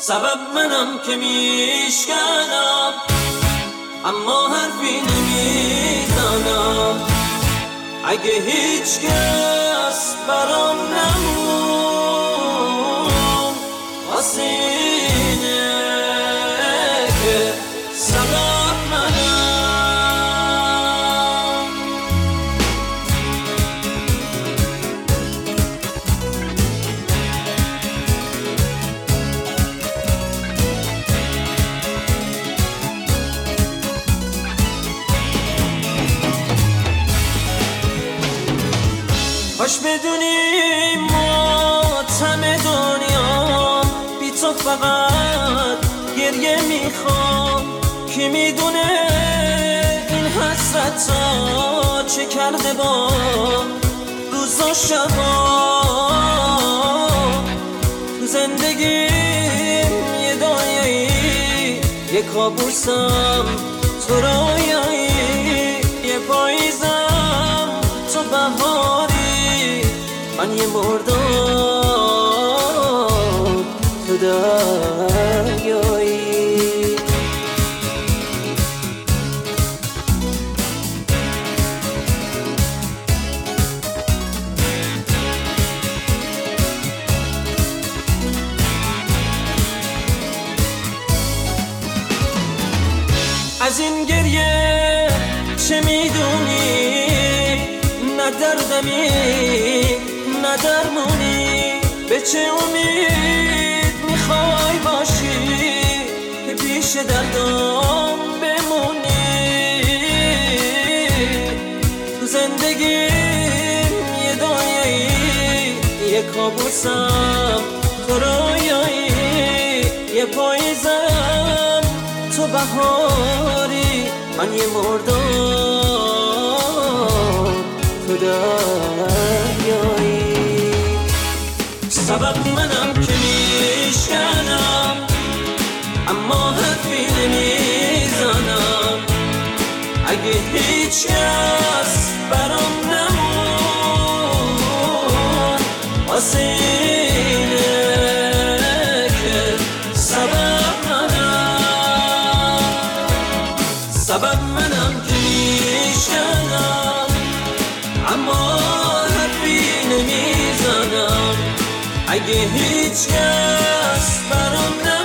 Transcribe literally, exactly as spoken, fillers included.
سبب منم که میشکنم اما حرفی نمیزنم. اگه هیچ کس برام نمون واسه اینه که سبب منم. کاش بدونی ماتم دنیا بی تو فقط گریه میخوام. کی میدونه این حسرت ها چه کرده با روز و شبا. تو زندگیم یه دنیایی یه کابوسم تو رویایی، یه پاییزم تو بهاری، من یه مردم تو دریایی. از این گریه چه میدونی؟ نه دردمی نه درمونی، به چه امید میخوای باشی که پیش دردم بمونی؟ تو زندگیم یه دنیایی یه کابوسم تو رویایی، یه پاییزم تو بهاری، من یه مردم تو دریایی. سبب منم که میشکنم اما حرفی نمیزنم. اگه هیچ کس برام نمون واسه اینه که سبب منم. سبب منم که میشکنم اما حرفی نمیزنم. اگه هیچ کس برام نمون